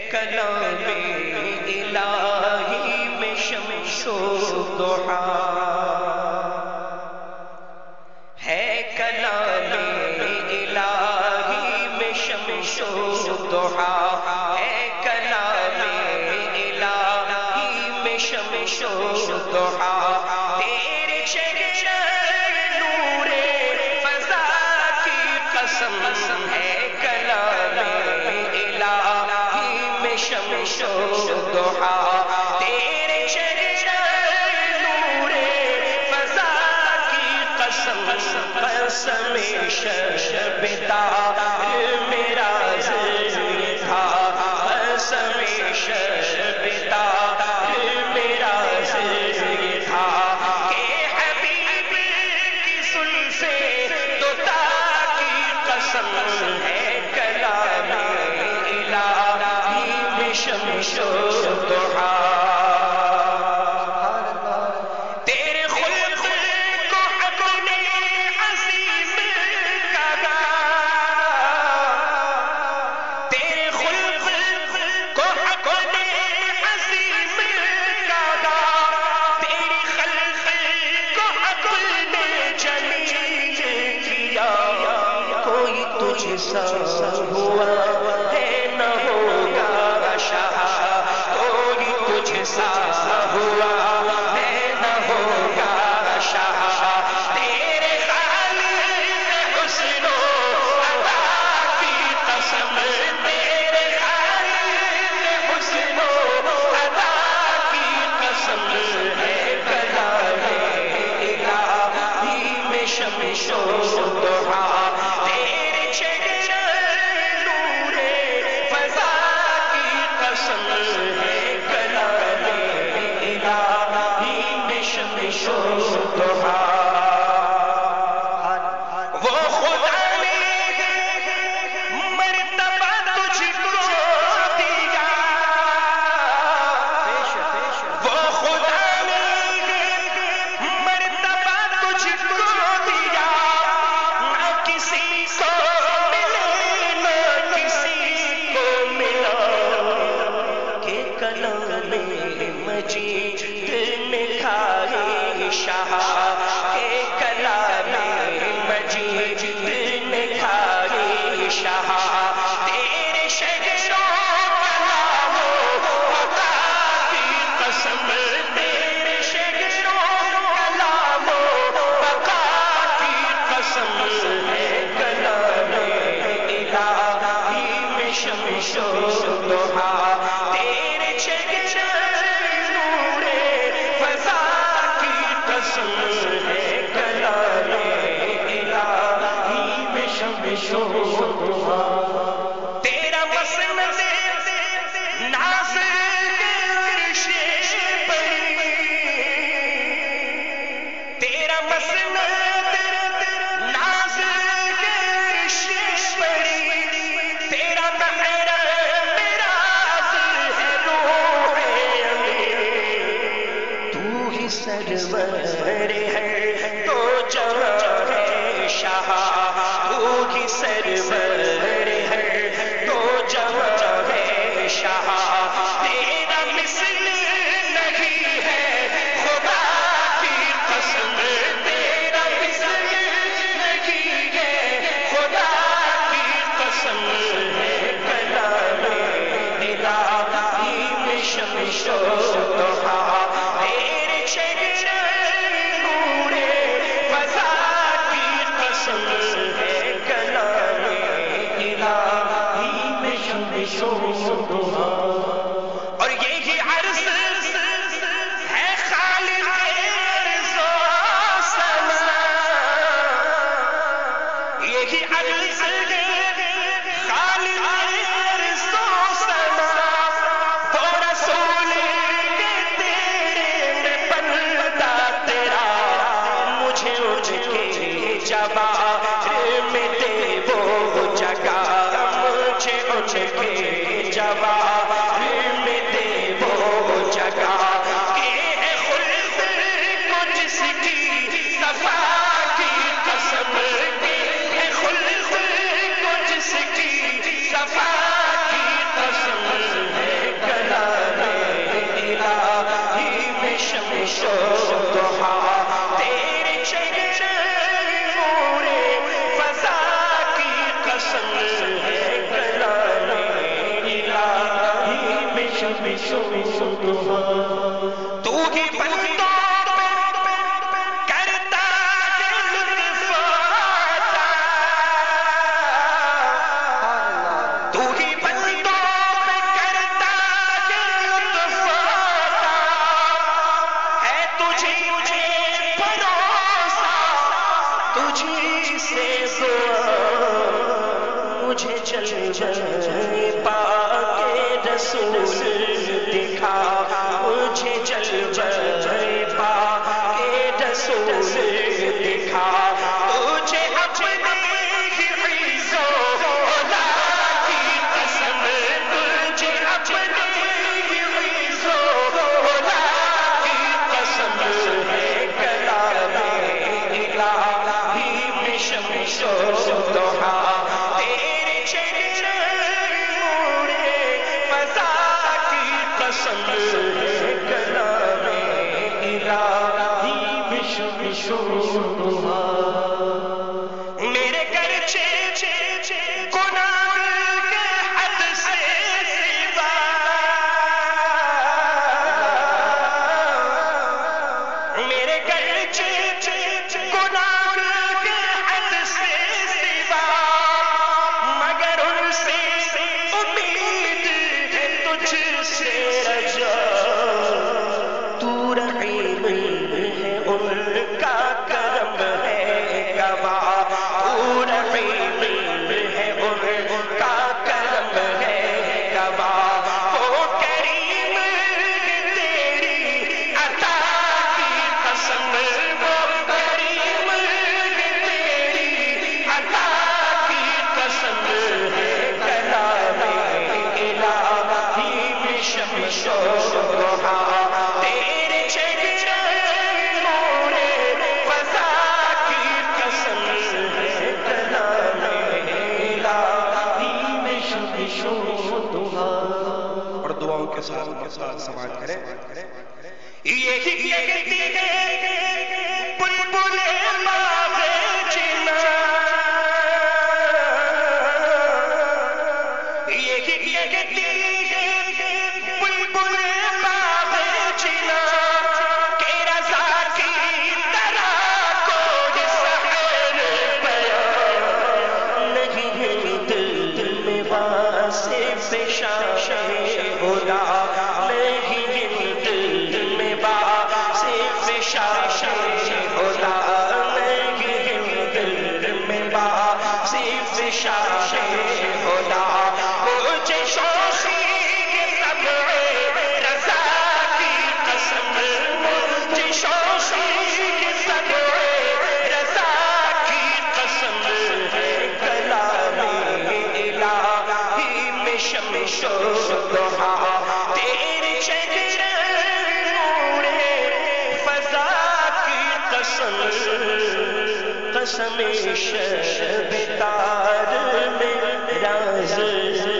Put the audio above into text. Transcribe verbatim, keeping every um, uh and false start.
کلام الہی میں شمس و ضحا، ہے کلام الہی میں شمس و ضحا، ہے کلام الہی میں شمس و ضحا، تیرے چہرہ نور فضا کی قسم ہے کلام الہی میں شمس و ضحا، تیرے چہرہ نور فضا کی قسم، قسم شبتار میرا ذکر تھا، قسم شبتار میرا ذکر تھا، کہ حبیب کی زلف دوتا کی قسم ہے کلام الہی میں شمس و ضحا، تیرے خلق کو اپنے عظیم کہا، تیرے خلق کو اپنے عظیم کہا، تیری خلق کو اپنے جمیل کیا، کوئی تجھ سا ہوا ہے نہ ہوگا شاہ، کوئی تجھ سا ہوا ہے نہ ہوگا شاہ، تیرے خالق حسن و عطا کی قسم، تیرے خالق حسن و عطا کی قسم ہے کلام الہی میں شمس و ضحا، تیرے چہرہ نور فضا کی قسم ہے کلام الہی میں شمس و ضحا، وہ خدا نے مرتبہ تجھ کو دیا، وہ خدا نے مرتبہ تجھ کو دیا، نہ کسی کو ملے نہ کسی کو ملا، کہ کلام مجید میں کھائی شاہ، کہ کلام مجید میں کھائی شاہ، تیرے شجر و کلام و عطا کی قسم، تیرے شجر و کلام و عطا کی قسم ہے کلام الہی میں شمس و ضحا، تیرے چہرہ نور فضا کی قسم ہے کلام الہی میں شمس و ضحا، تیرا مسند ناز عرش پری، تیرا مسند ناز عرش پری، تیرا محرم راز ہے روح امین، تو ہی سرور ہے تو جہاں ہے شاہ، تو ہی سرور ہے تو جہاں ہے شاہ، تیرا مثل نہیں ہے خدا کی قسم، تیرا مثل نہیں ہے خدا کی قسم ہے کلام الہی میں شمس و ضحا، تیرے چہرہ نور فضا کی قسم ہے کلام الہی میں شمس و ضحا، اور یہی عرض ہے خالق ارض و سما، یہی عرض ہے خالق ارض و سما، وہ رسول کے تیرے میں بندہ تیرا، مجھے اٹھ کے جواب میں دے وہ جگہ، مجھے اٹھ کے جواب میں دے وہ جگہ، کہ ہے خلق کو جس کی صفا کی قسم، کہ ہے خلق کو جس کی صفا کی قسم ہے تو ہی بندوں پہ کرتا ہے لطف عطا، تو ہی بندوں پہ کرتا ہے لطف عطا، ہے تجھے بھروسہ تجھی سے دعا، مجھے چل جائے پاک رسول دکھا، مجھے چل جائے پاک رسول دکھا، تجھے اپنے ہی عز و علا کی قسم، تجھے اپنے ہی عز و علا کی قسم ہے، کلام الہی بشمس و ضحیٰ، تیرے چہرے نور فضا کی قسم ہے، کلام الہی بشمس و ضحیٰ، میرے گرچہ گناہ کے حد سے سوا، میرے گرچہ گناہ کے حد سے سوا، مگر ان سے امید ہے تجھ سے رجا، تو رحیم ہے ان کا کرم ہے گواہ، تو رحیم ہے ان کا کرم ہے گواہ، وہ کریم تیری عطا کی قسم، وہ کریم تیری عطا کی قسم ہے، کلام الہی بشمس و ضحیٰ، تیرے چہرے نور فضا کی قسم ہے، کلام الہی بشمس و ضحیٰ، اور دعاؤں کے ساتھ مقصد سماعت کریں، یہی کہتی ہے بلبل باغ چنا، یہی کہتی ہے بلبل باغ چنا، کہ رضا کی طرح کوئی سحر پیا نہیں ہے دل میں واصف شاہ خدا، نہیں ہے دل میں واصف شاہ خدا، نہیں ہے دل میں واصف شاہ خدا، مجھے شوقی طبع رضا کی قسم، مجھے شوقی طبع رضا کی قسم ہے، کلام الہی بشمس و ضحیٰ، تیرے چہرے نور فضا کی قسم، قسم شب تار میں راز